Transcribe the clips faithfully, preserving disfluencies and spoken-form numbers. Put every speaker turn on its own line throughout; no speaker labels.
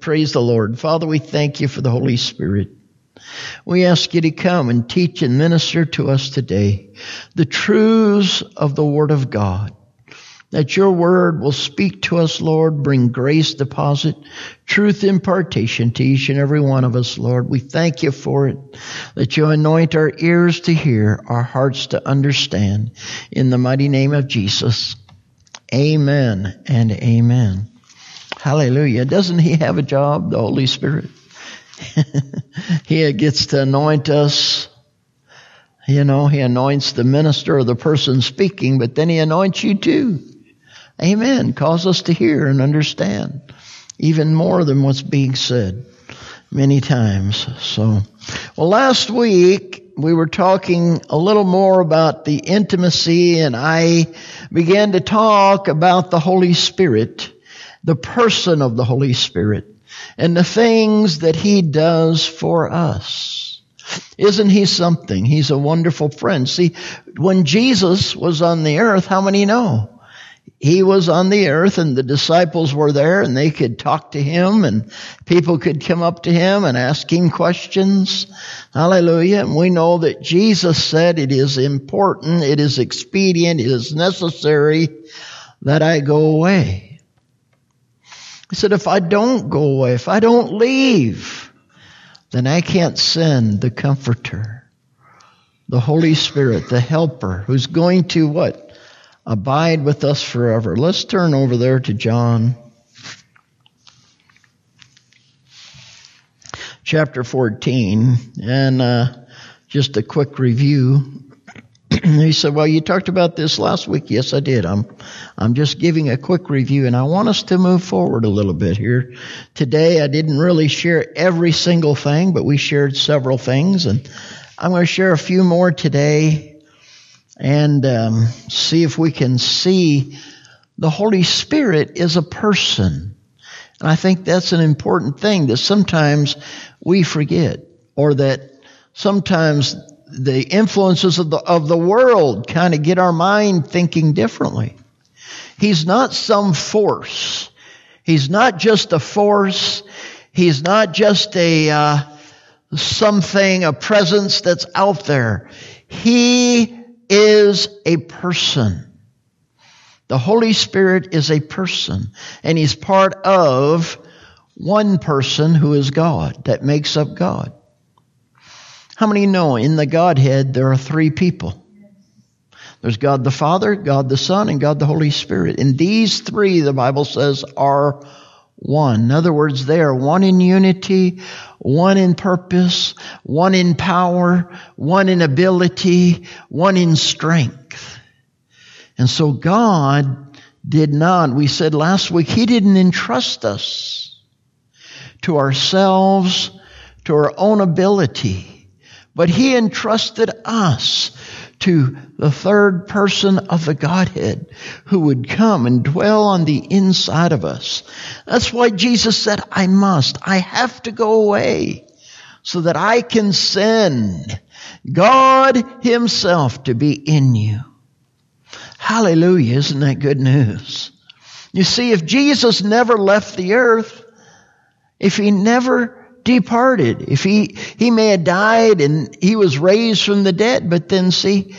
Praise the Lord. Father, we thank you for the Holy Spirit. We ask you to come and teach and minister to us today the truths of the Word of God. That your Word will speak to us, Lord, bring grace deposit, truth impartation to each and every one of us, Lord. We thank you for it. That you anoint our ears to hear, our hearts to understand. In the mighty name of Jesus. Amen and amen. Hallelujah. Doesn't he have a job, the Holy Spirit? He gets to anoint us. You know, he anoints the minister or the person speaking, but then he anoints you too. Amen. Cause us to hear and understand even more than what's being said many times. So, well, last week we were talking a little more about the intimacy, and I began to talk about the Holy Spirit, the person of the Holy Spirit, and the things that he does for us. Isn't he something? He's a wonderful friend. See, when Jesus was on the earth, how many know? He was on the earth and the disciples were there and they could talk to him and people could come up to him and ask him questions. Hallelujah. And we know that Jesus said it is important, it is expedient, it is necessary that I go away. He said, if I don't go away, if I don't leave, then I can't send the Comforter, the Holy Spirit, the Helper, who's going to what? Abide with us forever. Let's turn over there to John chapter fourteen. And uh, just a quick review. He said, well, you talked about this last week. Yes, I did. I'm, I'm just giving a quick review, and I want us to move forward a little bit here. Today, I didn't really share every single thing, but we shared several things, and I'm going to share a few more today. And um, see if we can see the Holy Spirit is a person. And I think that's an important thing that sometimes we forget, or that sometimes the influences of the, of the world kind of get our mind thinking differently. He's not some force. He's not just a force. He's not just a uh, something, a presence that's out there. He is a person. The Holy Spirit is a person, and he's part of one person who is God, that makes up God. How many know in the Godhead there are three people? There's God the Father, God the Son, and God the Holy Spirit. And these three, the Bible says, are one. In other words, they are one in unity, one in purpose, one in power, one in ability, one in strength. And so God did not, we said last week, he didn't entrust us to ourselves, to our own ability, but he entrusted us to the third person of the Godhead who would come and dwell on the inside of us. That's why Jesus said, I must, I have to go away so that I can send God himself to be in you. Hallelujah, isn't that good news? You see, if Jesus never left the earth, if he never departed, if he, he may have died and he was raised from the dead, but then see,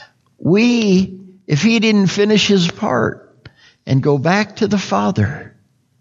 we, if he didn't finish his part and go back to the Father,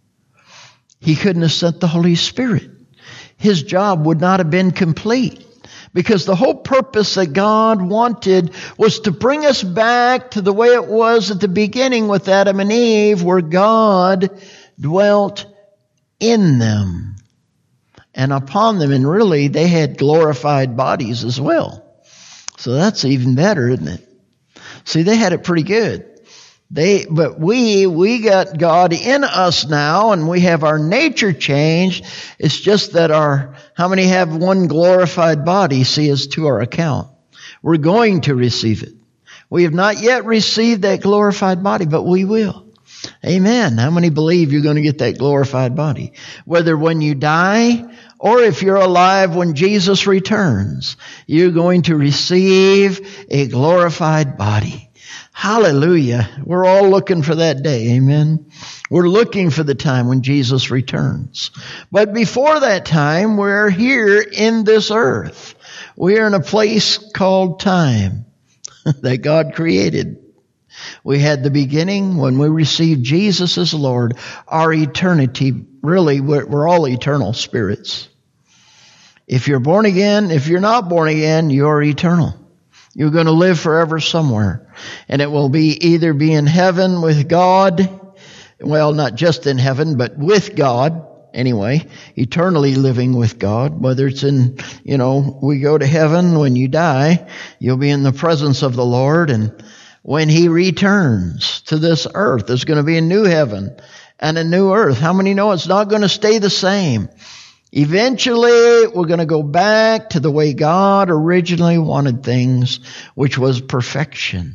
he couldn't have sent the Holy Spirit. His job would not have been complete, because the whole purpose that God wanted was to bring us back to the way it was at the beginning with Adam and Eve, where God dwelt in them and upon them. And really, they had glorified bodies as well. So that's even better, isn't it? See, they had it pretty good. They, but we, we got God in us now, and we have our nature changed. It's just that our, how many have one glorified body? See, is to our account. We're going to receive it. We have not yet received that glorified body, but we will. Amen. How many believe you're going to get that glorified body? Whether when you die or if you're alive when Jesus returns, you're going to receive a glorified body. Hallelujah. We're all looking for that day. Amen. We're looking for the time when Jesus returns. But before that time, we're here in this earth. We're in a place called time that God created. We had the beginning when we received Jesus as Lord. Our eternity, really, we're, we're all eternal spirits. If you're born again, if you're not born again, you're eternal. You're going to live forever somewhere. And it will be either be in heaven with God, well, not just in heaven, but with God, anyway, eternally living with God. Whether it's in, you know, we go to heaven when you die, you'll be in the presence of the Lord, and when He returns to this earth, there's going to be a new heaven and a new earth. How many know it's not going to stay the same? Eventually, we're going to go back to the way God originally wanted things, which was perfection.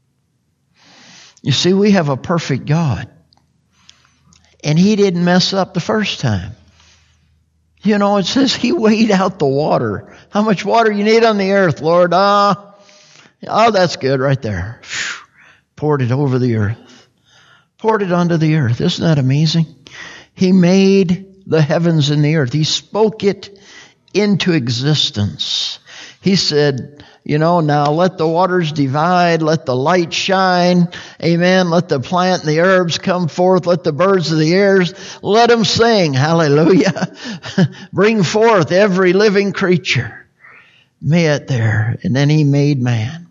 You see, we have a perfect God. And He didn't mess up the first time. You know, it says He weighed out the water. How much water you need on the earth, Lord? Ah, oh, that's good right there. Poured it over the earth. Poured it onto the earth. Isn't that amazing? He made the heavens and the earth. He spoke it into existence. He said, you know, now let the waters divide, let the light shine, amen, let the plant and the herbs come forth, let the birds of the air, let them sing, hallelujah. Bring forth every living creature. May it there. And then He made man.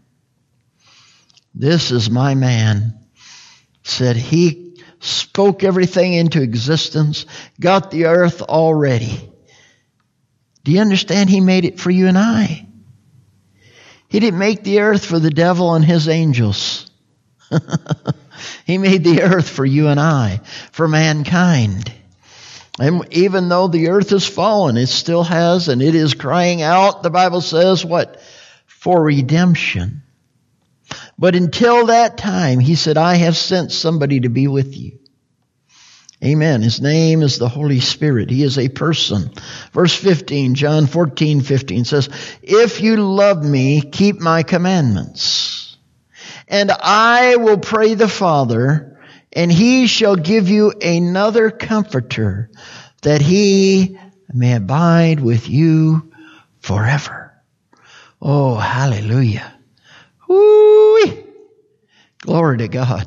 This is my man. Said He spoke everything into existence, got the earth all ready. Do you understand? He made it for you and I. He didn't make the earth for the devil and his angels. He made the earth for you and I, for mankind. And even though the earth has fallen, it still has, and it is crying out, the Bible says, what? For redemption. But until that time, He said, I have sent somebody to be with you. Amen. His name is the Holy Spirit. He is a person. Verse fifteen, John fourteen fifteen says, if you love me, keep my commandments. And I will pray the Father, and He shall give you another comforter, that He may abide with you forever. Oh, hallelujah. Woo-wee. Glory to God.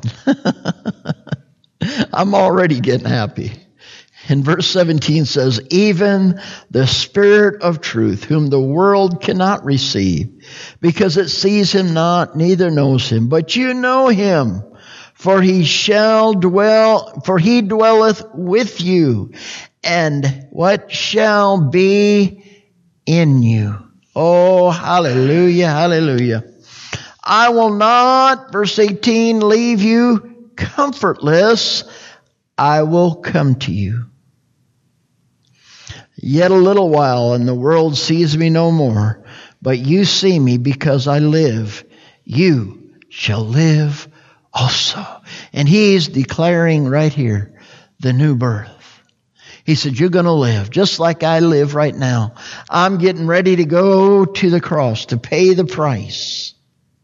I'm already getting happy. And verse seventeen says, even the Spirit of truth, whom the world cannot receive, because it sees Him not, neither knows Him. But you know Him, for He shall dwell, for He dwelleth with you, and what shall be in you. Oh, hallelujah, hallelujah. I will not, verse eighteen, leave you comfortless. I will come to you. Yet a little while, and the world sees me no more. But you see me, because I live. You shall live also. And He's declaring right here the new birth. He said, you're going to live just like I live right now. I'm getting ready to go to the cross to pay the price.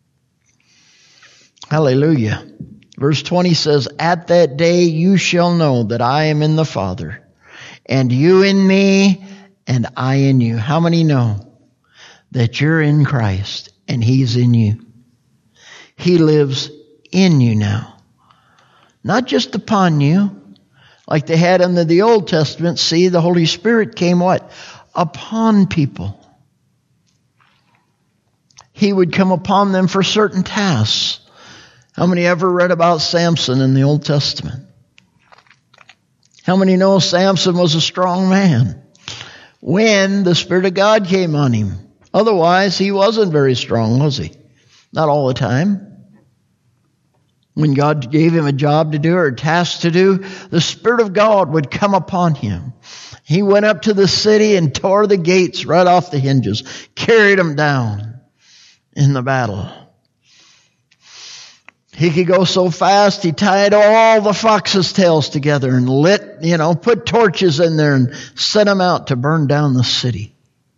Hallelujah. Verse twenty says, at that day you shall know that I am in the Father, and you in me, and I in you. How many know that you're in Christ and He's in you? He lives in you now. Not just upon you, like they had under the Old Testament. See, the Holy Spirit came what? Upon people. He would come upon them for certain tasks. How many ever read about Samson in the Old Testament? How many know Samson was a strong man when the Spirit of God came on him? Otherwise, he wasn't very strong, was he? Not all the time. When God gave him a job to do or a task to do, the Spirit of God would come upon him. He went up to the city and tore the gates right off the hinges, carried them down in the battle. He could go so fast, he tied all the foxes' tails together and lit, you know, put torches in there and sent them out to burn down the city.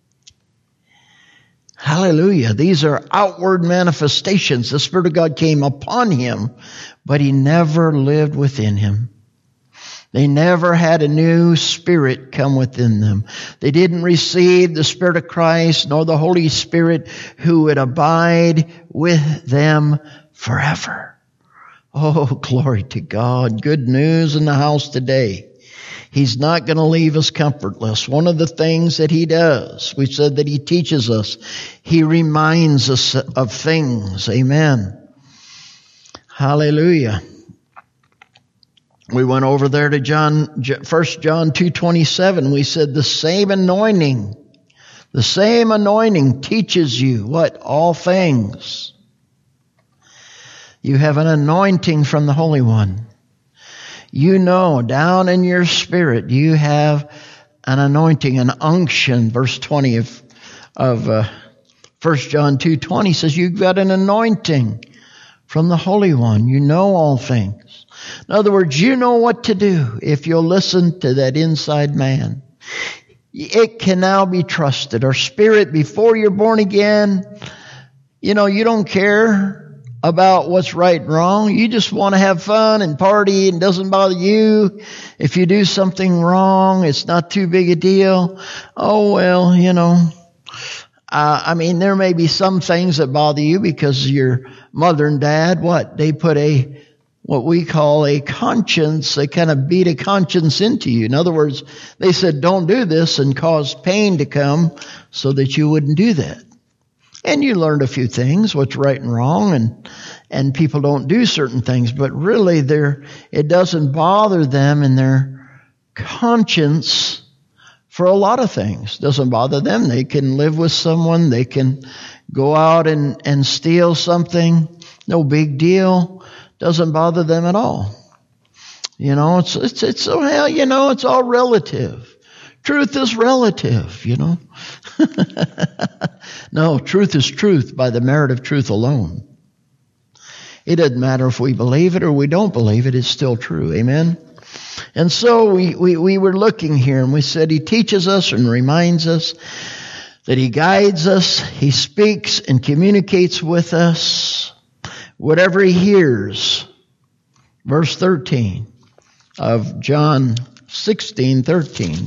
Hallelujah. These are outward manifestations. The Spirit of God came upon him, but he never lived within him. They never had a new spirit come within them. They didn't receive the Spirit of Christ nor the Holy Spirit who would abide with them forever. Oh, glory to God. Good news in the house today. He's not going to leave us comfortless. One of the things that he does, we said that he teaches us. He reminds us of things. Amen. Hallelujah. We went over there to John, First John two twenty-seven. We said the same anointing, the same anointing teaches you what? All things. You have an anointing from the Holy One. You know, down in your spirit, you have an anointing, an unction. Verse twenty of, of uh, First John two twenty says you've got an anointing from the Holy One. You know all things. In other words, you know what to do if you'll listen to that inside man. It can now be trusted. Our spirit, before you're born again, you know, you don't care about what's right and wrong. You just want to have fun and party, and it doesn't bother you. If you do something wrong, it's not too big a deal. Oh, well, you know. Uh, I mean, there may be some things that bother you because your mother and dad, what? They put a, what we call a conscience, they kind of beat a conscience into you. In other words, they said, don't do this, and caused pain to come so that you wouldn't do that. And you learned a few things, what's right and wrong, and and people don't do certain things, but really they're, it doesn't bother them in their conscience for a lot of things. It doesn't bother them. They can live with someone. They can go out and, and steal something. No big deal. Doesn't bother them at all. You know, it's, it's, it's, well, you know, it's all relative. Truth is relative, you know. No, truth is truth by the merit of truth alone. It doesn't matter if we believe it or we don't believe it, it's still true. Amen? And so we, we, we were looking here, and we said he teaches us and reminds us that he guides us, he speaks and communicates with us. Whatever he hears. Verse thirteen of John sixteen thirteen.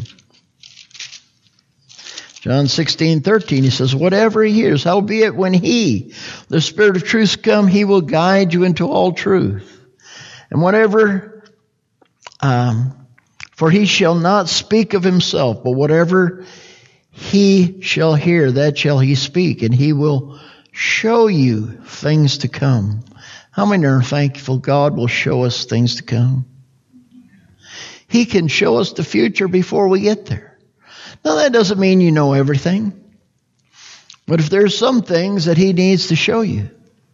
John sixteen thirteen, he says, whatever he hears, howbeit when he, the Spirit of truth, come, he will guide you into all truth. And whatever, um, for he shall not speak of himself, but whatever he shall hear, that shall he speak, and he will show you things to come. How many are thankful God will show us things to come? He can show us the future before we get there. Now, that doesn't mean you know everything. But if there's some things that he needs to show you,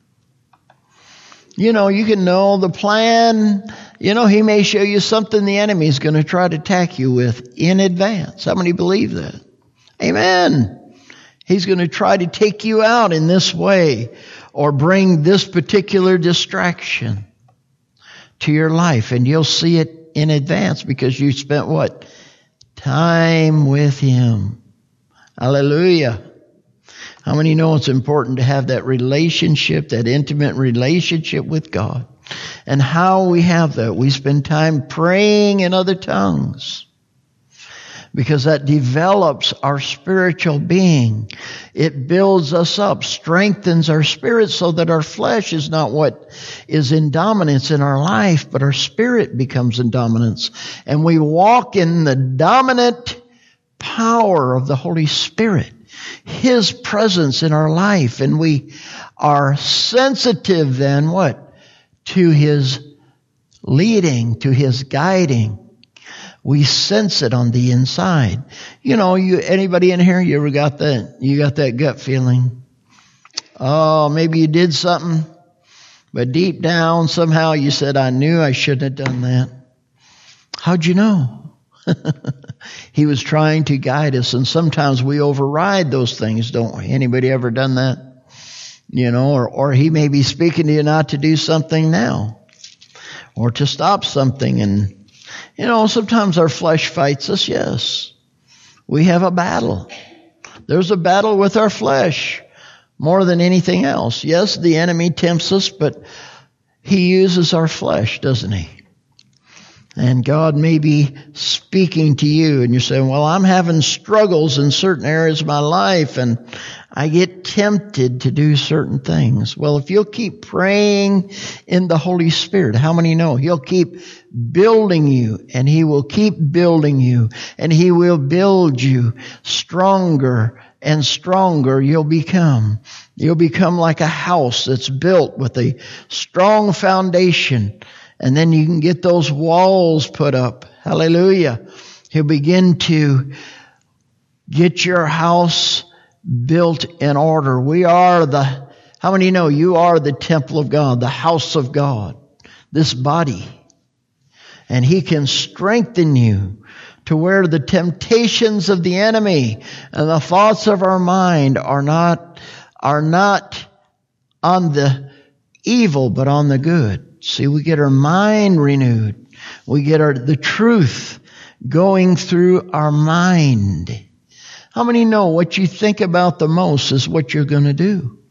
you know, you can know the plan. You know, he may show you something the enemy is going to try to attack you with in advance. How many believe that? Amen. He's going to try to take you out in this way or bring this particular distraction to your life. And you'll see it in advance because you spent what? Time with him. Hallelujah. How many know it's important to have that relationship, that intimate relationship with God? And how we have that? We spend time praying in other tongues. Because that develops our spiritual being. It builds us up, strengthens our spirit so that our flesh is not what is in dominance in our life, but our spirit becomes in dominance. And we walk in the dominant power of the Holy Spirit, His presence in our life. And we are sensitive then, what? To His leading, to His guiding. We sense it on the inside. You know, you anybody in here, you ever got that? You got that gut feeling? Oh, maybe you did something, but deep down somehow you said, I knew I shouldn't have done that. How'd you know? He was trying to guide us, and sometimes we override those things, don't we? Anybody ever done that? You know, or, or he may be speaking to you not to do something now, or to stop something. And, you know, sometimes our flesh fights us, yes. We have a battle. There's a battle with our flesh more than anything else. Yes, the enemy tempts us, but he uses our flesh, doesn't he? And God may be speaking to you, and you're saying, well, I'm having struggles in certain areas of my life, and I get tempted to do certain things. Well, if you'll keep praying in the Holy Spirit, how many know He'll keep building you, and He will keep building you, and He will build you stronger and stronger you'll become. You'll become like a house that's built with a strong foundation, and then you can get those walls put up. Hallelujah. He'll begin to get your house built in order. We are the, how many know you are the temple of God, the house of God, this body. And He can strengthen you to where the temptations of the enemy and the thoughts of our mind are not, are not on the evil, but on the good. See, we get our mind renewed. We get our, the truth going through our mind. How many know what you think about the most is what you're going to do?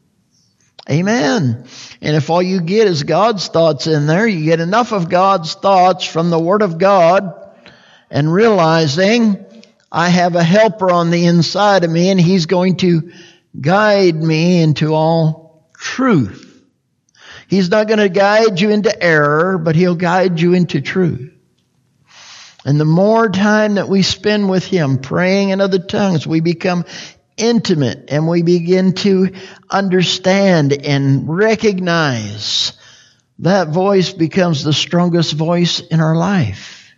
Amen. And if all you get is God's thoughts in there, you get enough of God's thoughts from the Word of God, and realizing I have a helper on the inside of me, and He's going to guide me into all truth. He's not going to guide you into error, but He'll guide you into truth. And the more time that we spend with Him praying in other tongues, we become intimate, and we begin to understand and recognize that voice becomes the strongest voice in our life.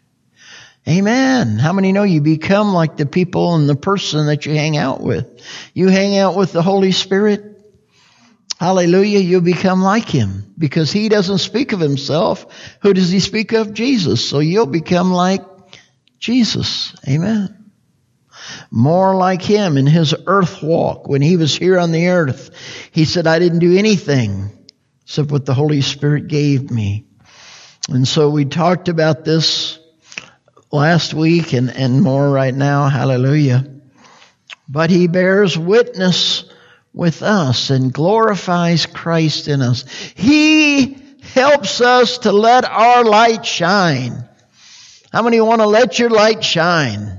Amen. How many know you become like the people and the person that you hang out with? You hang out with the Holy Spirit. Hallelujah, you'll become like Him, because He doesn't speak of Himself. Who does He speak of? Jesus. So you'll become like Jesus. Amen. More like Him in His earth walk. When He was here on the earth, He said, I didn't do anything except what the Holy Spirit gave me. And so we talked about this last week and, and more right now. Hallelujah. But He bears witness with us and glorifies Christ in us. He helps us to let our light shine. How many want to let your light shine?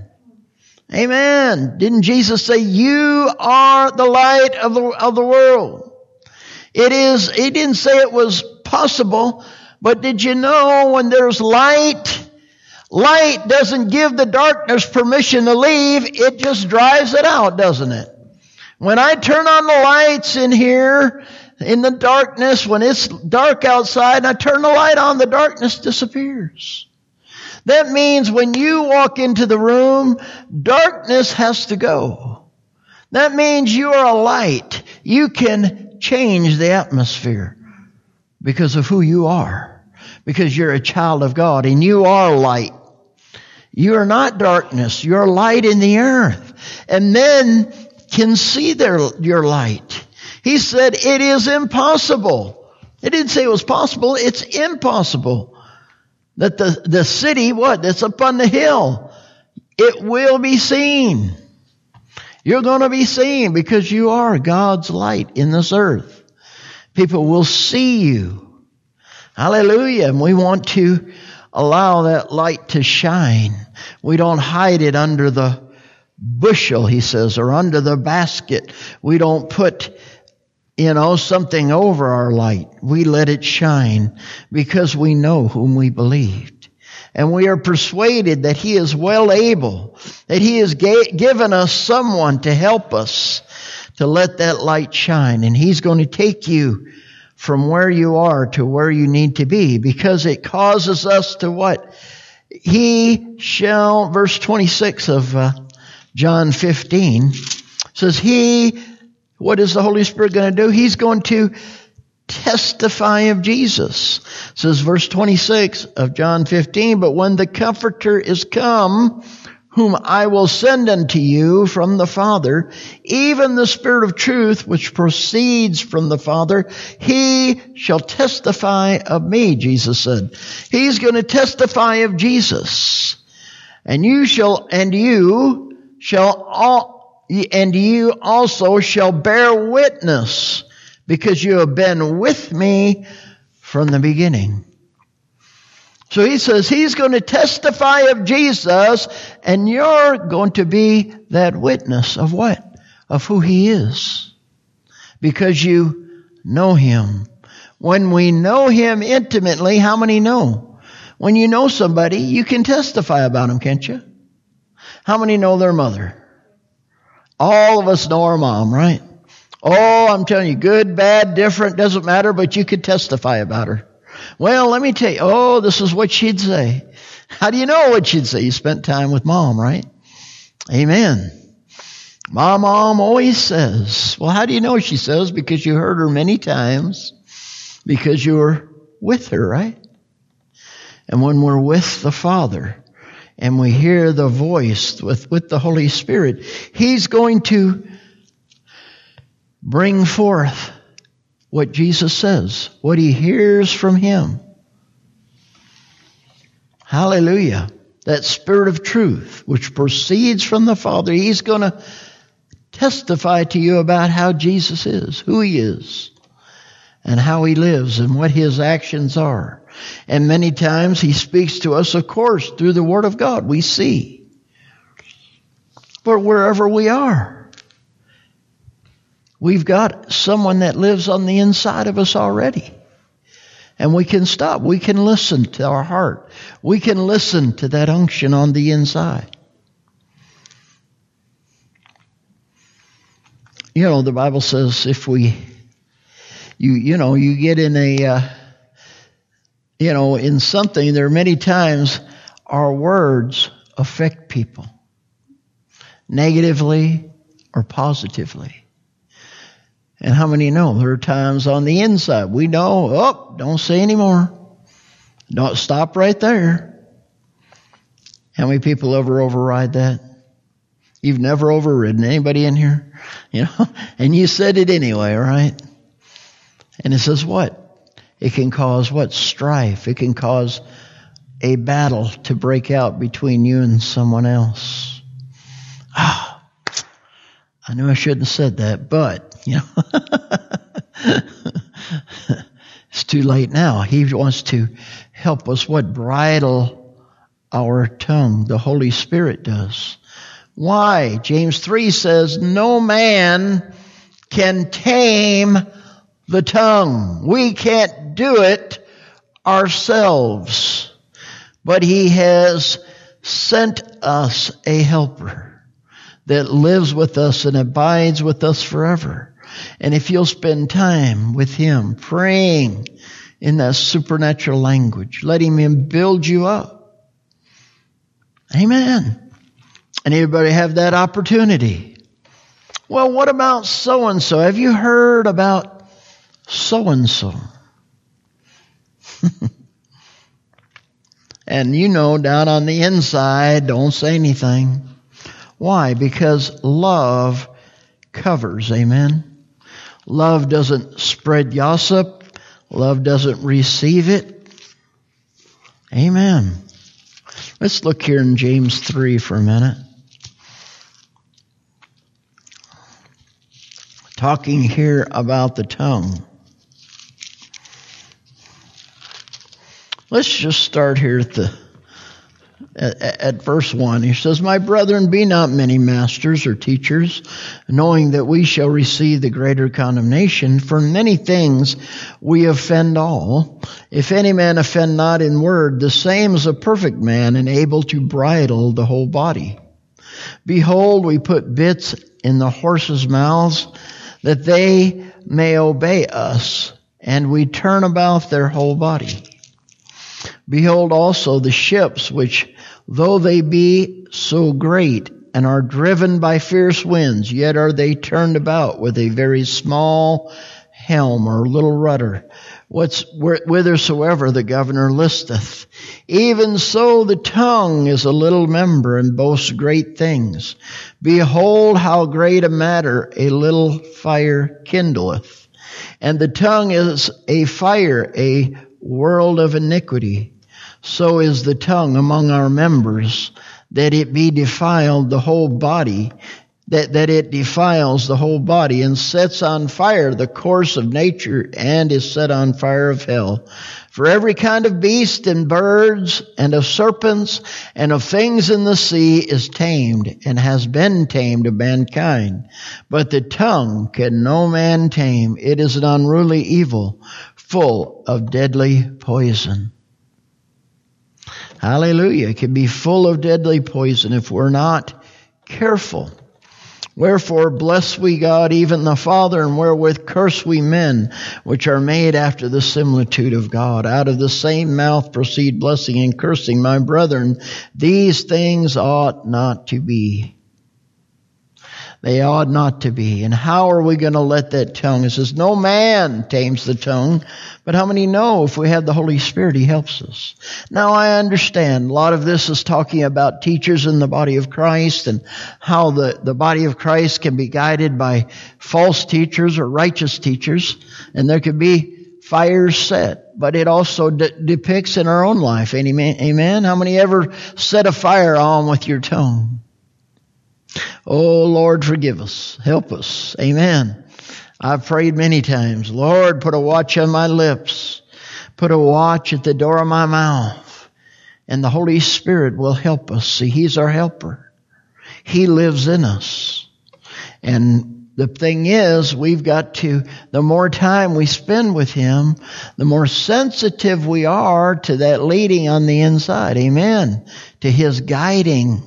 Amen. Didn't Jesus say, you are the light of the, of the world? It is, He didn't say it was possible, but did you know when there's light, light doesn't give the darkness permission to leave, it just drives it out, doesn't it? When I turn on the lights in here, in the darkness, when it's dark outside, and I turn the light on, the darkness disappears. That means when you walk into the room, darkness has to go. That means you are a light. You can change the atmosphere because of who you are. Because you're a child of God and you are light. You are not darkness. You're light in the earth. And men can see their, your light. He said it is impossible. It didn't say it was possible. It's impossible. That the, the city, what? That's up on the hill. It will be seen. You're going to be seen because you are God's light in this earth. People will see you. Hallelujah. And we want to allow that light to shine. We don't hide it under the bushel, he says, or under the basket. We don't put, you know, something over our light. We let it shine because we know whom we believed. And we are persuaded that He is well able, that He has ga- given us someone to help us to let that light shine. And He's going to take you from where you are to where you need to be, because it causes us to what? He shall, verse twenty-six of uh, John fifteen says, He, what is the Holy Spirit going to do? He's going to testify of Jesus. It says verse twenty-six of John fifteen, but when the Comforter is come, whom I will send unto you from the Father, even the Spirit of truth, which proceeds from the Father, he shall testify of me, Jesus said. He's going to testify of Jesus. And you shall, and you shall all, and you also shall bear witness, because you have been with me from the beginning. So he says he's going to testify of Jesus, and you're going to be that witness of what? Of who he is. Because you know him. When we know him intimately, how many know? When you know somebody, you can testify about them, can't you? How many know their mother? All of us know our mom, right? Oh, I'm telling you, good, bad, different, doesn't matter, but you could testify about her. Well, let me tell you, oh, this is what she'd say. How do you know what she'd say? You spent time with mom, right? Amen. My mom always says. Well, how do you know she says? Because you heard her many times. Because you were with her, right? And when we're with the Father and we hear the voice with, with the Holy Spirit, he's going to bring forth what Jesus says, what he hears from him. Hallelujah. That Spirit of truth, which proceeds from the Father, he's going to testify to you about how Jesus is, who he is, and how he lives, and what his actions are. And many times he speaks to us, of course, through the Word of God. We see. But wherever we are, we've got someone that lives on the inside of us already. And we can stop. We can listen to our heart. We can listen to that unction on the inside. You know, the Bible says if we, you you know, you get in a, uh, you know, in something, there are many times our words affect people, negatively or positively. And how many know there are times on the inside we know, oh, don't say anymore. Don't stop right there. How many people ever override that? You've never overridden anybody in here, you know, and you said it anyway, right? And it says what? It can cause what? Strife. It can cause a battle to break out between you and someone else. Ah, I knew I shouldn't have said that, but you know, it's too late now. He wants to help us what? Bridle our tongue. The Holy Spirit does. Why? James three says, no man can tame the tongue. We can't do it ourselves. But he has sent us a helper that lives with us and abides with us forever. And if you'll spend time with him, praying in that supernatural language, letting him build you up. Amen. Anybody have that opportunity? Well, what about so-and-so? Have you heard about so-and-so? And you know, down on the inside, don't say anything. Why? Because love covers. Amen. Love doesn't spread gossip. Love doesn't receive it. Amen. Let's look here in James three for a minute. Talking here about the tongue. Let's just start here at the At, at verse one, he says, my brethren, be not many masters or teachers, knowing that we shall receive the greater condemnation. For many things we offend all. If any man offend not in word, the same is a perfect man, and able to bridle the whole body. Behold, we put bits in the horses' mouths, that they may obey us, and we turn about their whole body. Behold also the ships, which though they be so great and are driven by fierce winds, yet are they turned about with a very small helm or little rudder, what's whithersoever the governor listeth. Even so the tongue is a little member, and boasts great things. Behold, how great a matter a little fire kindleth. And the tongue is a fire, a world of iniquity. So is the tongue among our members, that it be defiled the whole body, that, that it defiles the whole body, and sets on fire the course of nature, and is set on fire of hell. For every kind of beast and birds, and of serpents, and of things in the sea is tamed, and has been tamed of mankind. But the tongue can no man tame. It is an unruly evil, full of deadly poison. Hallelujah. It can be full of deadly poison if we're not careful. Wherefore bless we God, even the Father, and wherewith curse we men, which are made after the similitude of God. Out of the same mouth proceed blessing and cursing. My brethren, these things ought not to be. They ought not to be. And how are we going to let that tongue? It says, no man tames the tongue. But how many know if we have the Holy Spirit, He helps us? Now I understand a lot of this is talking about teachers in the body of Christ, and how the, the body of Christ can be guided by false teachers or righteous teachers. And there could be fires set. But it also de- depicts in our own life. Amen? Amen? How many ever set a fire on with your tongue? Oh, Lord, forgive us. Help us. Amen. I've prayed many times, Lord, put a watch on my lips. Put a watch at the door of my mouth. And the Holy Spirit will help us. See, He's our helper. He lives in us. And the thing is, we've got to, the more time we spend with Him, the more sensitive we are to that leading on the inside. Amen. To His guiding.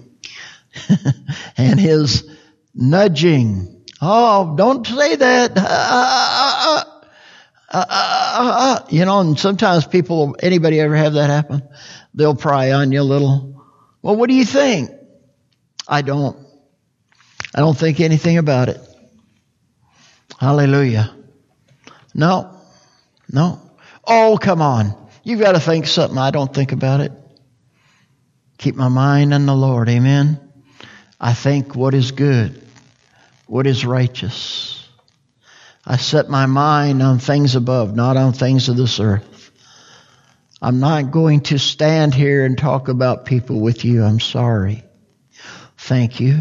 And His nudging. Oh, don't say that. Uh, uh, uh, uh, uh, you know, and sometimes people, anybody ever have that happen? They'll pry on you a little. Well, what do you think? I don't. I don't think anything about it. Hallelujah. No. No. Oh, come on. You've got to think something. I don't think about it. Keep my mind on the Lord. Amen. I think what is good, what is righteous. I set my mind on things above, not on things of this earth. I'm not going to stand here and talk about people with you. I'm sorry. Thank you.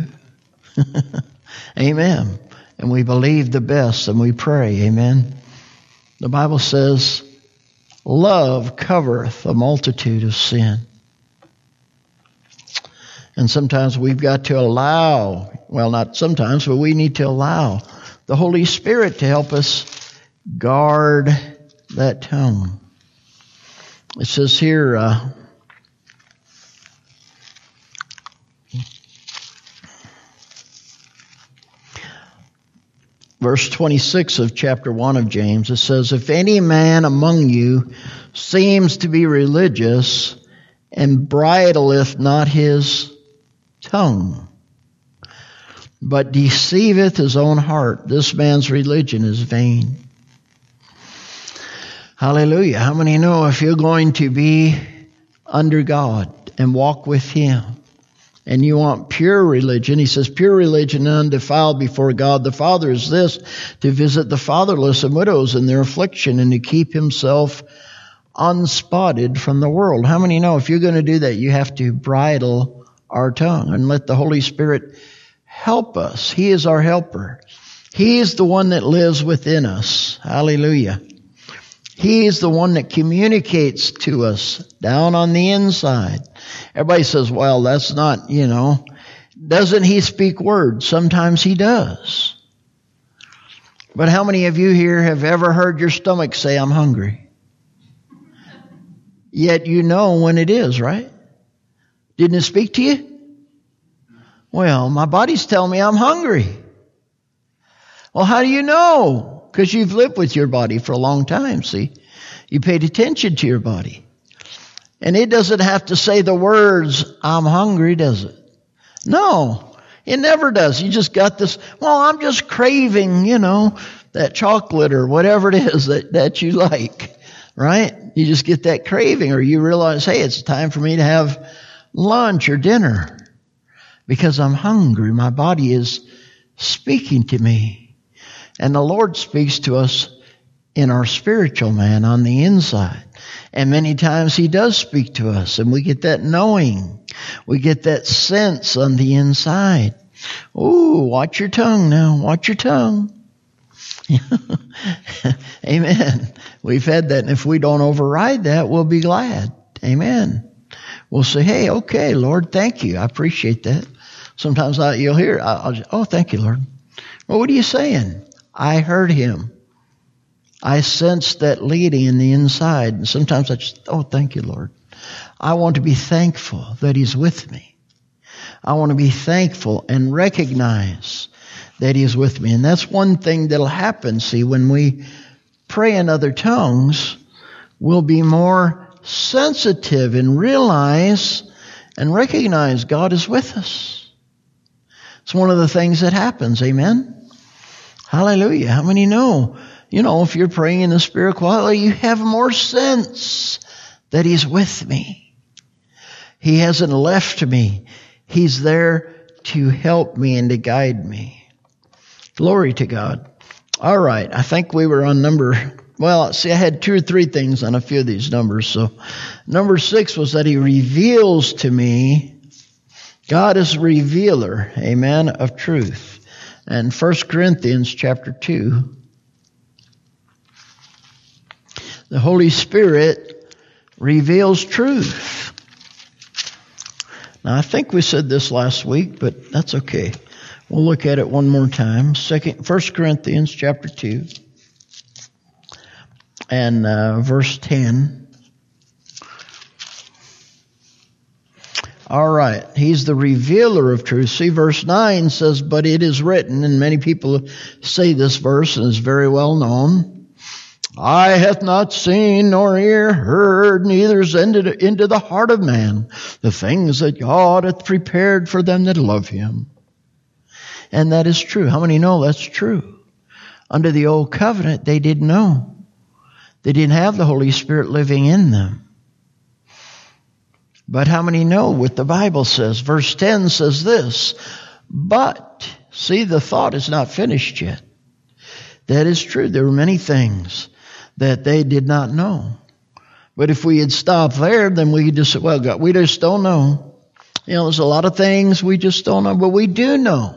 Amen. And we believe the best and we pray. Amen. The Bible says, love covereth a multitude of sin. And sometimes we've got to allow, well, not sometimes, but we need to allow the Holy Spirit to help us guard that tongue. It says here, uh, verse twenty-six of chapter one of James, it says, if any man among you seems to be religious and bridleth not his tongue, but deceiveth his own heart, this man's religion is vain. Hallelujah. How many know if you're going to be under God and walk with Him, and you want pure religion, He says, pure religion and undefiled before God the Father is this, to visit the fatherless and widows in their affliction, and to keep himself unspotted from the world. How many know if you're going to do that, you have to bridle our tongue and let the Holy Spirit help us. He is our helper. He is the one that lives within us. Hallelujah. He is the one that communicates to us down on the inside. Everybody says, well, that's not, you know, doesn't He speak words? Sometimes He does. But how many of you here have ever heard your stomach say, I'm hungry? Yet you know when it is, right? Didn't it speak to you? Well, my body's telling me I'm hungry. Well, how do you know? Because you've lived with your body for a long time, see? You paid attention to your body. And it doesn't have to say the words, I'm hungry, does it? No, it never does. You just got this, well, I'm just craving, you know, that chocolate or whatever it is that, that you like. right? You just get that craving, or you realize, hey, it's time for me to have lunch or dinner because I'm hungry. My body is speaking to me. And the Lord speaks to us in our spiritual man on the inside. And many times He does speak to us, and we get that knowing. We get that sense on the inside. Ooh, watch your tongue now. Watch your tongue. Amen. We've had that, and if we don't override that, we'll be glad. Amen. We'll say, hey, okay, Lord, thank you. I appreciate that. Sometimes I, you'll hear, I'll just, oh, thank you, Lord. Well, what are you saying? I heard Him. I sense that leading in the inside. And sometimes I just, oh, thank you, Lord. I want to be thankful that He's with me. I want to be thankful and recognize that He is with me. And that's one thing that'll happen, see, when we pray in other tongues, we'll be more sensitive and realize and recognize God is with us. It's one of the things that happens. Amen? Hallelujah. How many know? You know, if you're praying in the Spirit quietly, you have more sense that He's with me. He hasn't left me. He's there to help me and to guide me. Glory to God. All right. I think we were on number, well, see, I had two or three things on a few of these numbers. So number six was that He reveals to me. God is a revealer, amen, of truth. And First Corinthians chapter two. The Holy Spirit reveals truth. Now, I think we said this last week, but that's okay. We'll look at it one more time. Second, First Corinthians chapter two and uh, verse ten. All right. He's the revealer of truth. See, verse nine says, but it is written, and many people say this verse, and it's very well known. Eye hath not seen, nor ear heard, neither is entered into the heart of man the things that God hath prepared for them that love Him. And that is true. How many know that's true? Under the old covenant, they didn't know. They didn't have the Holy Spirit living in them. But how many know what the Bible says? Verse ten says this, but, see, the thought is not finished yet. That is true. There were many things that they did not know. But if we had stopped there, then we could just say, well, God, we just don't know. You know, there's a lot of things we just don't know, but we do know.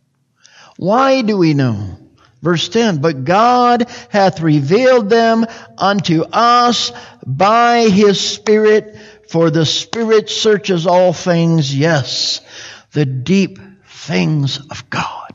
Why do we know? Verse ten, but God hath revealed them unto us by His Spirit, for the Spirit searches all things, yes, the deep things of God.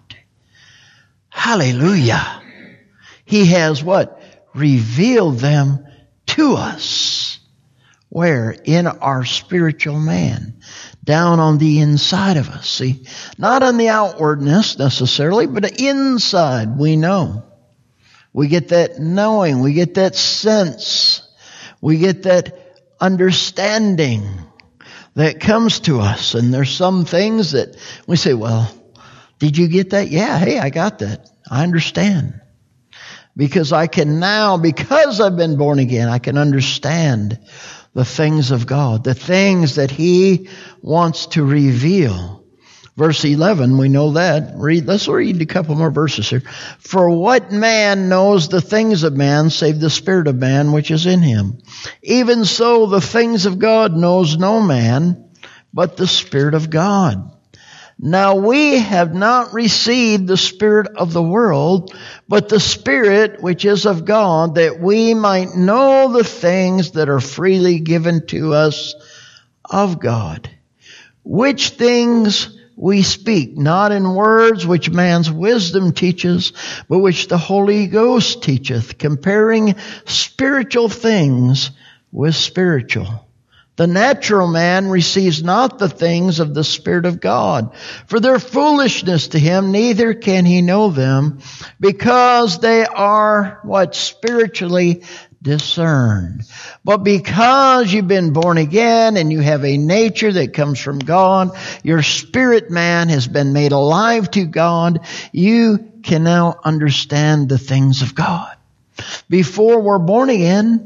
Hallelujah. He has what? Revealed them to us. Where? In our spiritual man. Down on the inside of us. See, not on the outwardness necessarily, but inside we know. We get that knowing. We get that sense. We get that understanding that comes to us. And there's some things that we say, well, did you get that? Yeah, hey, I got that. I understand. Because I can now, because I've been born again, I can understand the things of God, the things that He wants to reveal. Verse eleven, we know that. Read, let's read a couple more verses here. For what man knows the things of man, save the spirit of man which is in him? Even so, the things of God knows no man, but the Spirit of God. Now we have not received the spirit of the world, but the Spirit which is of God, that we might know the things that are freely given to us of God. Which things we speak, not in words which man's wisdom teaches, but which the Holy Ghost teacheth, comparing spiritual things with spiritual. The natural man receives not the things of the Spirit of God, for they're foolishness to him, neither can he know them, because they are what? Spiritually discerned. But because you've been born again and you have a nature that comes from God, your spirit man has been made alive to God, you can now understand the things of God. Before we're born again,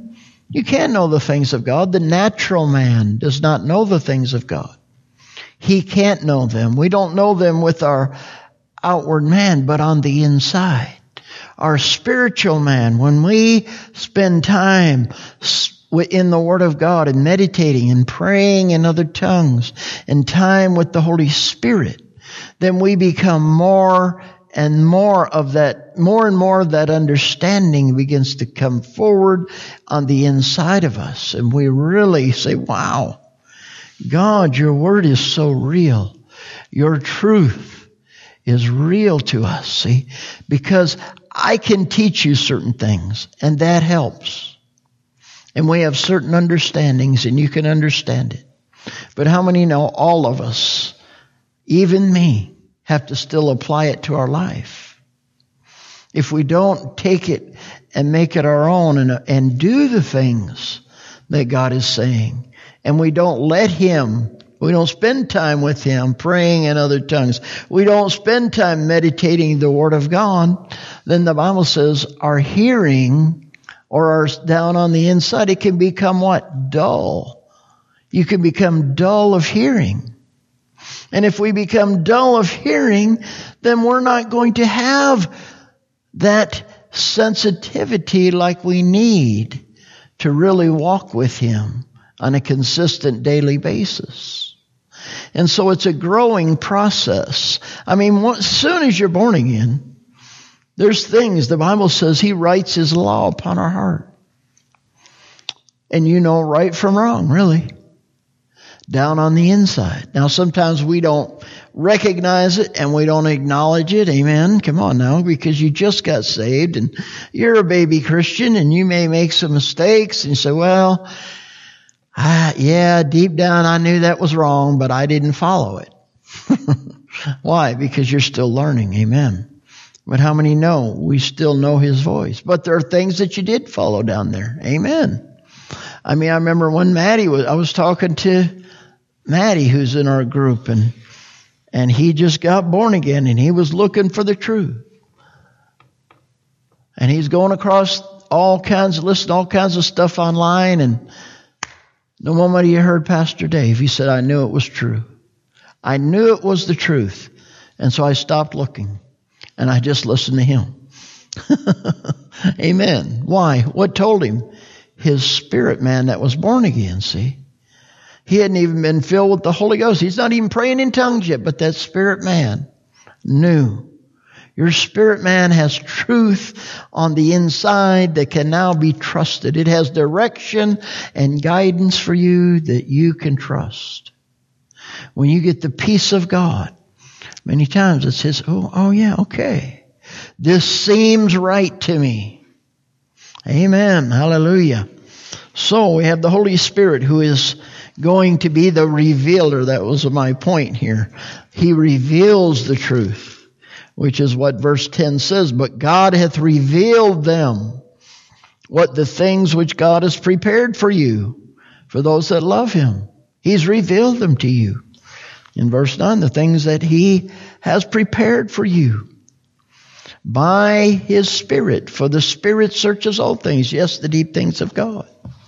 You can't know the things of God. The natural man does not know the things of God. He can't know them. We don't know them with our outward man, but on the inside. Our spiritual man, when we spend time in the Word of God and meditating and praying in other tongues and time with the Holy Spirit, then we become more and more of that, more and more of that understanding begins to come forward on the inside of us. And we really say, wow, God, your Word is so real. Your truth is real to us, see? Because I can teach you certain things, and that helps. And we have certain understandings, and you can understand it. But how many know all of us, even me, have to still apply it to our life? If we don't take it and make it our own and, and do the things that God is saying, and we don't let Him, we don't spend time with Him praying in other tongues, we don't spend time meditating the Word of God, then the Bible says our hearing or our down on the inside, it can become what? Dull. You can become dull of hearing. And if we become dull of hearing, then we're not going to have that sensitivity like we need to really walk with Him on a consistent daily basis. And so it's a growing process. I mean, as soon as you're born again, there's things, the Bible says He writes His law upon our heart. And you know right from wrong, really. Down on the inside. Now, sometimes we don't recognize it and we don't acknowledge it. Amen. Come on now, because you just got saved and you're a baby Christian and you may make some mistakes and you say, well, I, yeah, deep down I knew that was wrong, but I didn't follow it. Why? Because you're still learning. Amen. But how many know we still know His voice? But there are things that you did follow down there. Amen. I mean, I remember when Maddie was, I was talking to Maddie, who's in our group, and and he just got born again, and he was looking for the truth. And he's going across all kinds, listening to all kinds of stuff online, and the moment he heard Pastor Dave, he said, I knew it was true. I knew it was the truth. And so I stopped looking, and I just listened to him. Amen. Why? What told him? His spirit man that was born again, see? He hadn't even been filled with the Holy Ghost. He's not even praying in tongues yet, but that spirit man knew. Your spirit man has truth on the inside that can now be trusted. It has direction and guidance for you that you can trust. When you get the peace of God, many times it says, oh, oh yeah, okay. This seems right to me. Amen. Hallelujah. So we have the Holy Spirit who is going to be the revealer. That was my point here. He reveals the truth, which is what verse ten says. But God hath revealed them, what the things which God has prepared for you, for those that love Him. He's revealed them to you. In verse nine, the things that He has prepared for you by His Spirit. For the Spirit searches all things, yes, the deep things of God.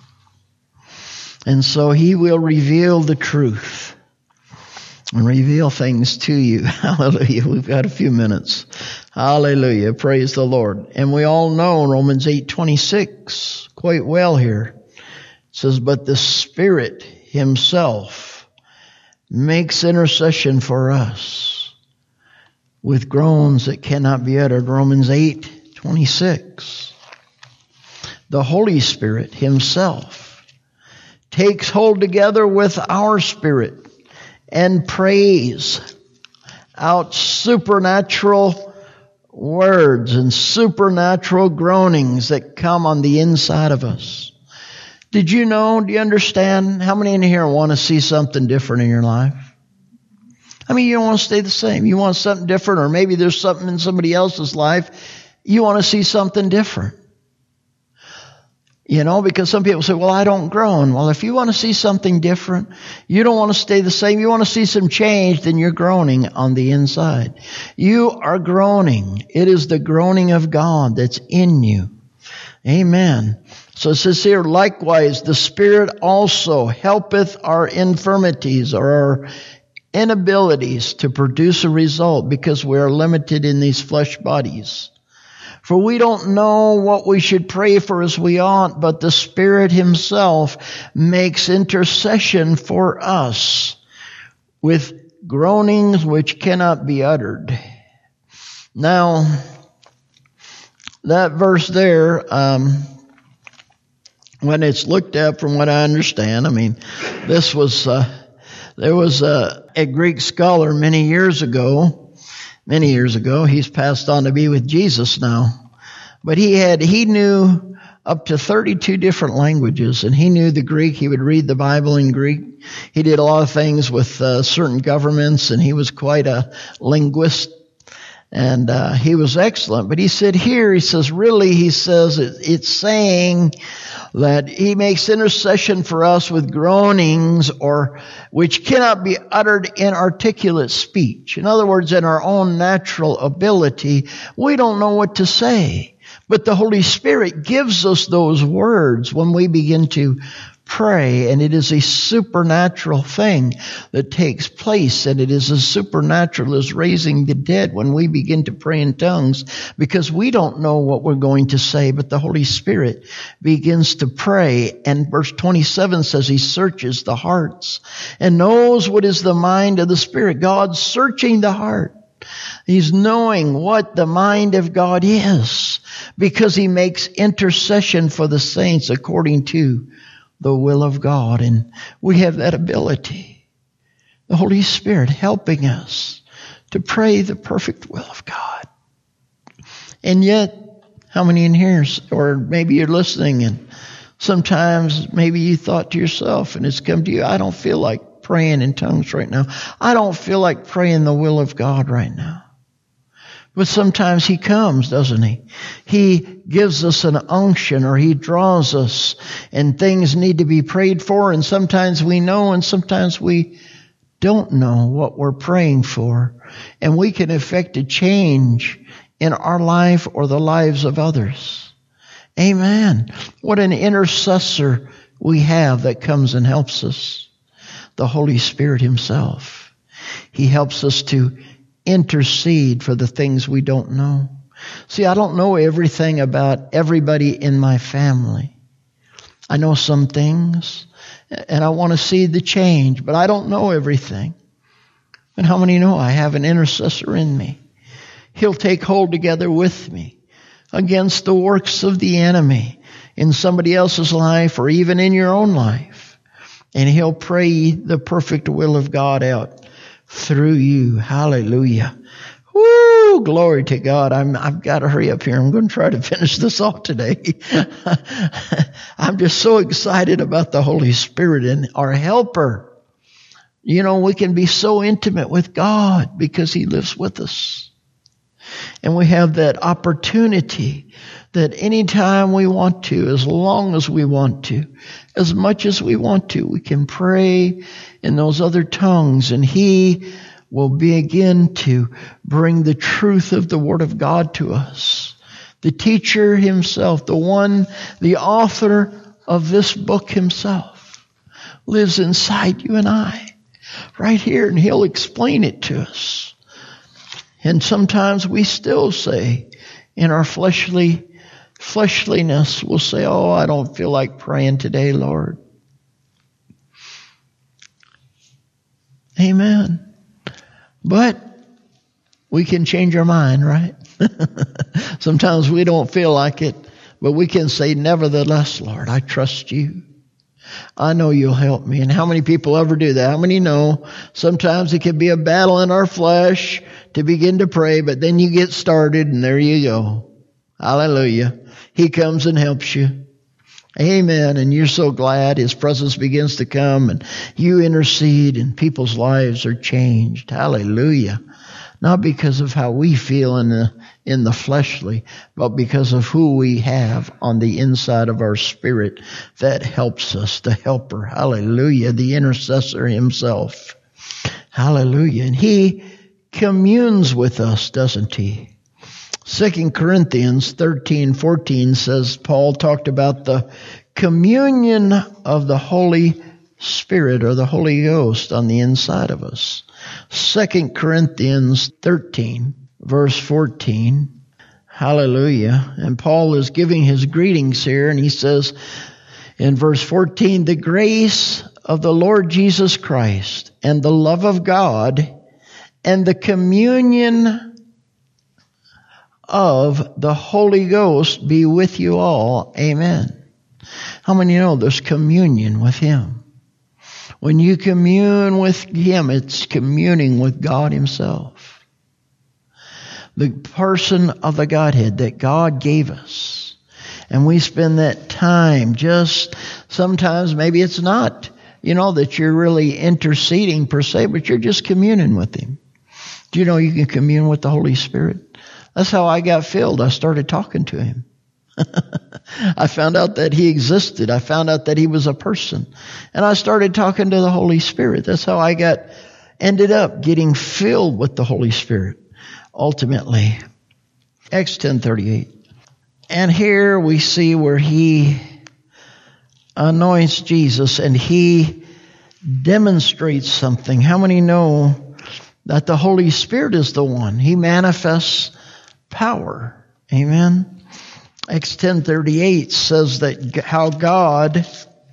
And so He will reveal the truth and reveal things to you. Hallelujah. We've got a few minutes. Hallelujah. Praise the Lord. And we all know Romans eight twenty-six quite well here. It says, but the Spirit Himself makes intercession for us with groans that cannot be uttered. Romans eight twenty-six. The Holy Spirit Himself takes hold together with our spirit and prays out supernatural words and supernatural groanings that come on the inside of us. Did you know, do you understand, how many in here want to see something different in your life? I mean, you don't want to stay the same. You want something different, or maybe there's something in somebody else's life. You want to see something different. You know, because some people say, well, I don't groan. Well, if you want to see something different, you don't want to stay the same, you want to see some change, then you're groaning on the inside. You are groaning. It is the groaning of God that's in you. Amen. So it says here, likewise, the Spirit also helpeth our infirmities or our inabilities to produce a result because we are limited in these flesh bodies. For we don't know what we should pray for as we ought, but the Spirit Himself makes intercession for us with groanings which cannot be uttered. Now, that verse there, um, when it's looked at from what I understand, I mean, this was, uh, there was a, a Greek scholar many years ago, many years ago, he's passed on to be with Jesus now, but he had, he knew up to thirty-two different languages, and he knew the Greek. He would read the Bible in Greek. He did a lot of things with uh, certain governments, and he was quite a linguist. And uh, he was excellent. But he said here, he says, really, he says, it, it's saying that he makes intercession for us with groanings or which cannot be uttered in articulate speech. In other words, in our own natural ability, we don't know what to say. But the Holy Spirit gives us those words when we begin to pray, and it is a supernatural thing that takes place, and it is as supernatural as raising the dead when we begin to pray in tongues, because we don't know what we're going to say, but the Holy Spirit begins to pray. And verse twenty-seven says He searches the hearts and knows what is the mind of the Spirit. God's searching the heart. He's knowing what the mind of God is, because He makes intercession for the saints according to the will of God. And we have that ability. The Holy Spirit helping us to pray the perfect will of God. And yet, how many in here, or maybe you're listening and sometimes maybe you thought to yourself and it's come to you, I don't feel like praying in tongues right now. I don't feel like praying the will of God right now. But sometimes He comes, doesn't He? He gives us an unction, or He draws us, and things need to be prayed for, and sometimes we know and sometimes we don't know what we're praying for. And we can effect a change in our life or the lives of others. Amen. What an intercessor we have that comes and helps us. The Holy Spirit Himself. He helps us to intercede for the things we don't know. See, I don't know everything about everybody in my family. I know some things, and I want to see the change, but I don't know everything. And how many know I have an intercessor in me? He'll take hold together with me against the works of the enemy in somebody else's life or even in your own life. And He'll pray the perfect will of God out through you. Hallelujah. Woo! Glory to God. I'm, I've got to hurry up here. I'm going to try to finish this off today. I'm just so excited about the Holy Spirit and our helper. You know, we can be so intimate with God because He lives with us. And we have that opportunity that anytime we want to, as long as we want to, as much as we want to, we can pray in those other tongues, and He will begin to bring the truth of the Word of God to us. The teacher Himself, the one, the author of this book Himself, lives inside you and I, right here, and He'll explain it to us. And sometimes we still say, in our fleshly fleshliness, we'll say, oh, I don't feel like praying today, Lord. Amen. But we can change our mind, right? Sometimes we don't feel like it, but we can say, nevertheless, Lord, I trust You. I know You'll help me. And how many people ever do that? How many know sometimes it can be a battle in our flesh to begin to pray, but then you get started and there you go. Hallelujah. He comes and helps you. Amen. And you're so glad His presence begins to come and you intercede and people's lives are changed. Hallelujah. Not because of how we feel in the, in the fleshly, but because of who we have on the inside of our spirit that helps us, the helper. Hallelujah. The intercessor Himself. Hallelujah. And He communes with us, doesn't He? Second Corinthians thirteen fourteen says, Paul talked about the communion of the Holy Spirit or the Holy Ghost on the inside of us. Second Corinthians thirteen, verse fourteen. Hallelujah. And Paul is giving his greetings here, and he says in verse fourteen, the grace of the Lord Jesus Christ and the love of God and the communion of the Holy Ghost be with you all. Amen. How many know there's communion with Him? When you commune with Him, it's communing with God Himself. The person of the Godhead that God gave us. And we spend that time just, sometimes maybe it's not, you know, that you're really interceding per se, but you're just communing with Him. Do you know you can commune with the Holy Spirit? That's how I got filled. I started talking to Him. I found out that He existed. I found out that He was a person. And I started talking to the Holy Spirit. That's how I got, ended up getting filled with the Holy Spirit. Ultimately, Acts ten thirty-eight. And here we see where He anoints Jesus and He demonstrates something. How many know that the Holy Spirit is the one? He manifests power. Amen. Acts ten thirty-eight says that how God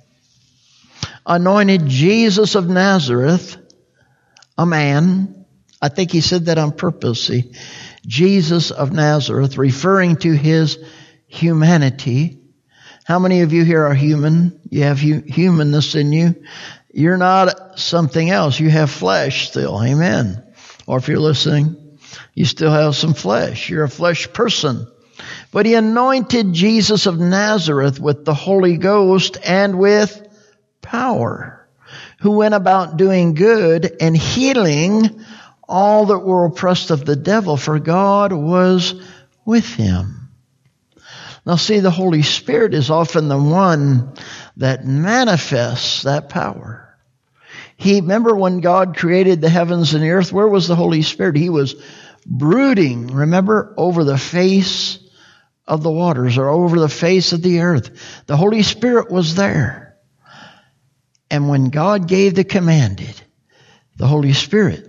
anointed Jesus of Nazareth, a man. I think He said that on purpose. See, Jesus of Nazareth, referring to His humanity. How many of you here are human? You have hu- humanness in you. You're not something else. You have flesh still. Amen. Or if you're listening, you still have some flesh. You're a flesh person. But He anointed Jesus of Nazareth with the Holy Ghost and with power, who went about doing good and healing all that were oppressed of the devil, for God was with Him. Now see, the Holy Spirit is often the one that manifests that power. He, remember when God created the heavens and the earth, where was the Holy Spirit? He was brooding, remember, over the face of the waters or over the face of the earth. The Holy Spirit was there. And when God gave the commanded, the Holy Spirit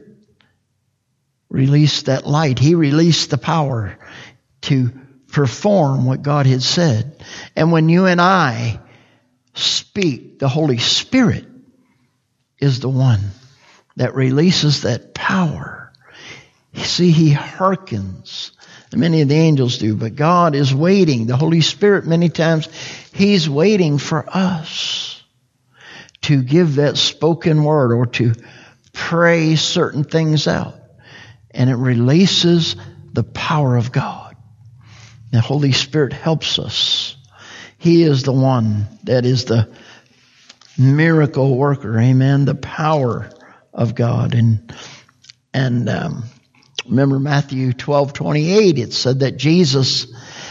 released that light. He released the power to perform what God had said. And when you and I speak, the Holy Spirit is the one that releases that power. You see, He hearkens. Many of the angels do, but God is waiting. The Holy Spirit, many times, He's waiting for us to give that spoken word or to pray certain things out. And it releases the power of God. The Holy Spirit helps us. He is the one that is the miracle worker. Amen. The power of God. And and um, remember Matthew twelve twenty-eight. It said that Jesus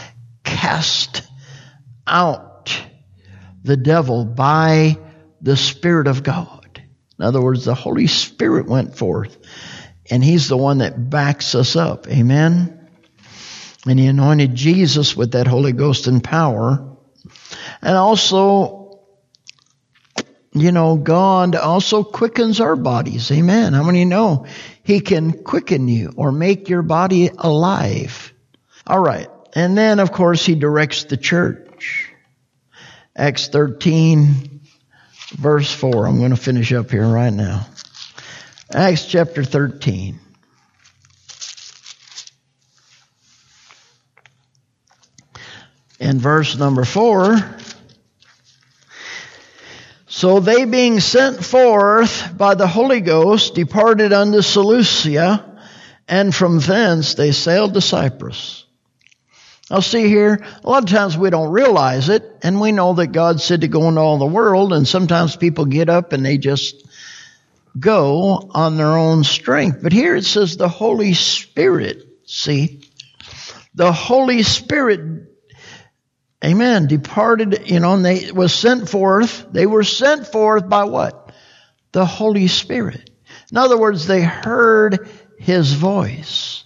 cast out the devil by the Spirit of God. In other words, the Holy Spirit went forth. And He's the one that backs us up. Amen. And He anointed Jesus with that Holy Ghost and power. And also, you know, God also quickens our bodies. Amen. How many know He can quicken you or make your body alive? All right. And then, of course, He directs the church. Acts thirteen, verse four. I'm going to finish up here right now. Acts chapter thirteen. In verse number four. So they being sent forth by the Holy Ghost departed unto Seleucia, and from thence they sailed to Cyprus. Now see here, a lot of times we don't realize it, and we know that God said to go into all the world, and sometimes people get up and they just go on their own strength. But here it says the Holy Spirit, see, the Holy Spirit, amen, departed, you know, and they was sent forth. They were sent forth by what? The Holy Spirit. In other words, they heard His voice.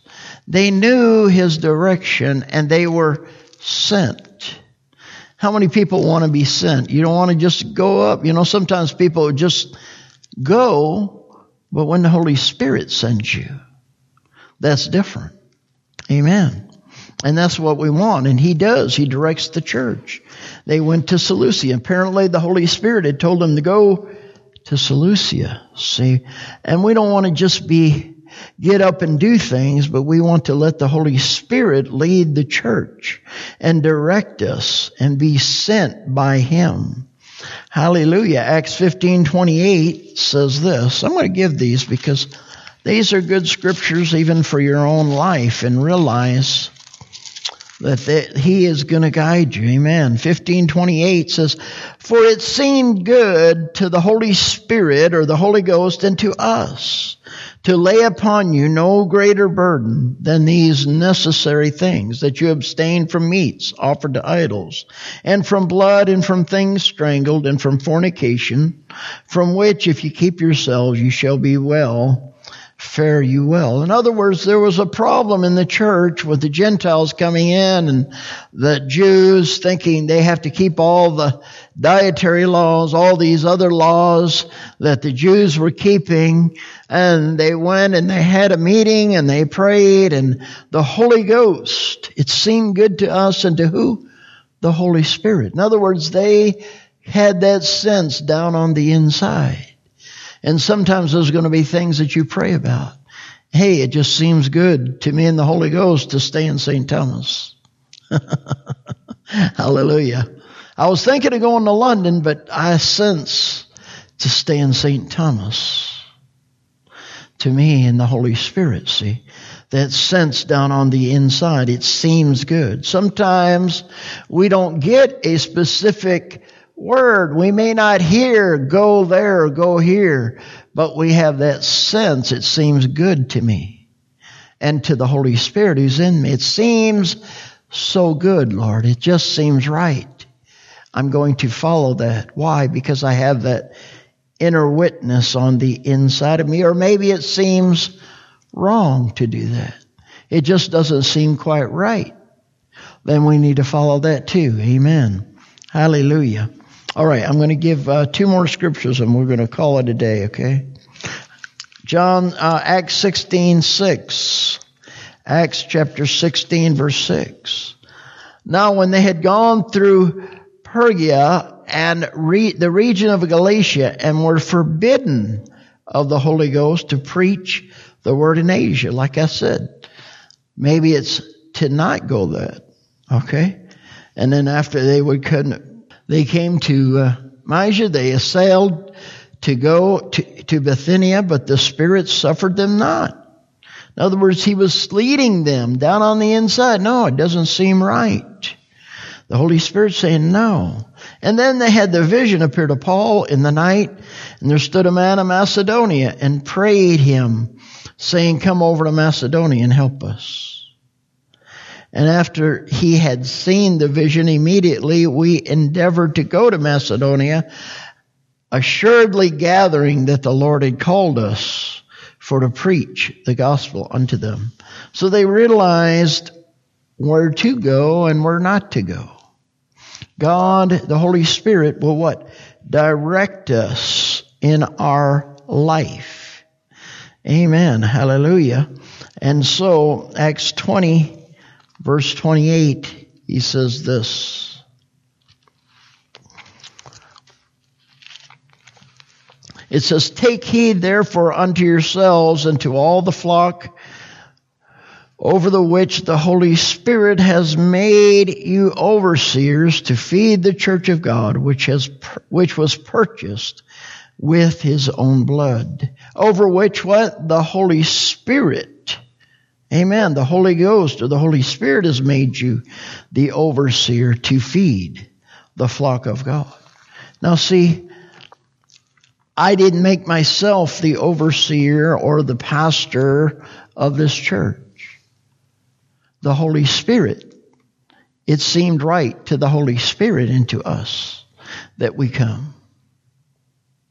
They knew His direction, and they were sent. How many people want to be sent? You don't want to just go up. You know, sometimes people just go, but when the Holy Spirit sends you, that's different. Amen. And that's what we want. And He does. He directs the church. They went to Seleucia. Apparently the Holy Spirit had told them to go to Seleucia. See? And we don't want to just be get up and do things, but we want to let the Holy Spirit lead the church and direct us and be sent by Him. Hallelujah. Acts fifteen twenty-eight says this. I'm going to give these because these are good scriptures even for your own life, and realize that they, He is going to guide you. Amen. fifteen twenty-eight says, "For it seemed good to the Holy Spirit," or the Holy Ghost, "and to us to lay upon you no greater burden than these necessary things, that you abstain from meats offered to idols, and from blood, and from things strangled, and from fornication, from which if you keep yourselves you shall be well. Fare you well." In other words, there was a problem in the church with the Gentiles coming in and the Jews thinking they have to keep all the dietary laws, all these other laws that the Jews were keeping. And they went and they had a meeting and they prayed, and the Holy Ghost, it seemed good to us, and to who? The Holy Spirit. In other words, they had that sense down on the inside. And sometimes there's going to be things that you pray about. Hey, it just seems good to me and the Holy Ghost to stay in Saint Thomas. Hallelujah. I was thinking of going to London, but I sense to stay in Saint Thomas. To me and the Holy Spirit, see, that sense down on the inside, it seems good. Sometimes we don't get a specific word. We may not hear, go there or go here, but we have that sense, it seems good to me and to the Holy Spirit who's in me. It seems so good, Lord. It just seems right. I'm going to follow that. Why? Because I have that inner witness on the inside of me. Or maybe it seems wrong to do that. It just doesn't seem quite right. Then we need to follow that too. Amen. Hallelujah. All right, I'm going to give uh, two more scriptures and we're going to call it a day, okay? John, uh, Acts sixteen six. Acts chapter sixteen, verse six. "Now when they had gone through Pergia and re- the region of Galatia, and were forbidden of the Holy Ghost to preach the word in Asia." Like I said, maybe it's to not go that, okay? And then after they would couldn't, they came to uh, Mysia, they assailed to go to, to Bithynia, but the Spirit suffered them not. In other words, He was leading them down on the inside. No, it doesn't seem right. The Holy Spirit saying no. And then they had the vision appear to Paul in the night, and there stood a man of Macedonia and prayed him, saying, "Come over to Macedonia and help us." And after he had seen the vision, immediately we endeavored to go to Macedonia, assuredly gathering that the Lord had called us for to preach the gospel unto them. So they realized where to go and where not to go. God, the Holy Spirit, will what? Direct us in our life. Amen. Hallelujah. And so, Acts twenty, verse twenty-eight, he says this. It says, "Take heed therefore unto yourselves and to all the flock over the which the Holy Spirit has made you overseers, to feed the church of God, which has which was purchased with His own blood." Over which what? The Holy Spirit. Amen. The Holy Ghost or the Holy Spirit has made you the overseer to feed the flock of God. Now see, I didn't make myself the overseer or the pastor of this church. The Holy Spirit. It seemed right to the Holy Spirit and to us that we come.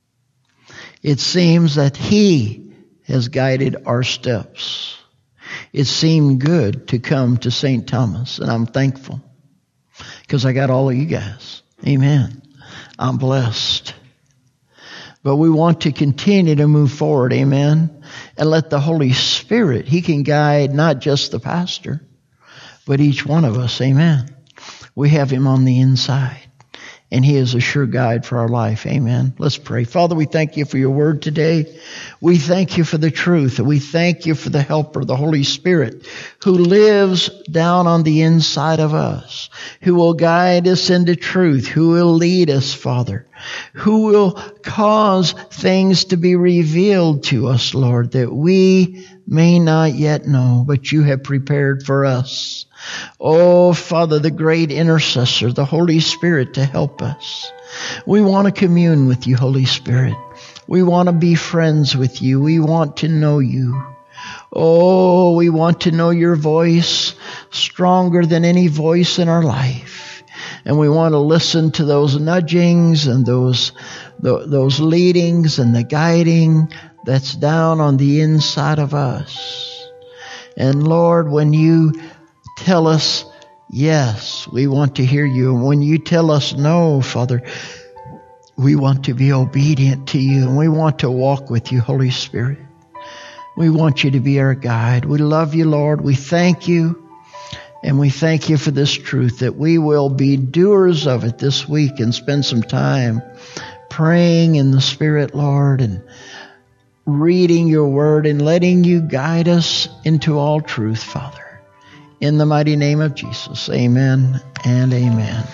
It seems that He has guided our steps. it seemed good to come to Saint Thomas, and I'm thankful because I got all of you guys. Amen. I'm blessed. But we want to continue to move forward, amen, and let the Holy Spirit, He can guide not just the pastor, but each one of us, amen. We have Him on the inside, and He is a sure guide for our life, amen. Let's pray. Father, we thank You for Your word today. We thank You for the truth. We thank You for the helper, the Holy Spirit, who lives down on the inside of us, who will guide us into truth, who will lead us, Father, who will cause things to be revealed to us, Lord, that we may not yet know, but You have prepared for us. Oh, Father, the great intercessor, the Holy Spirit, to help us. We want to commune with You, Holy Spirit. We want to be friends with You. We want to know You. Oh, we want to know Your voice stronger than any voice in our life. And we want to listen to those nudgings and those, those leadings and the guiding that's down on the inside of us. And Lord, when You tell us, yes, we want to hear You. And when You tell us no, Father, we want to be obedient to You. And we want to walk with You, Holy Spirit. We want You to be our guide. We love You, Lord. We thank You. And we thank You for this truth, that we will be doers of it this week and spend some time praying in the Spirit, Lord, and reading Your word and letting You guide us into all truth, Father. In the mighty name of Jesus, amen and amen.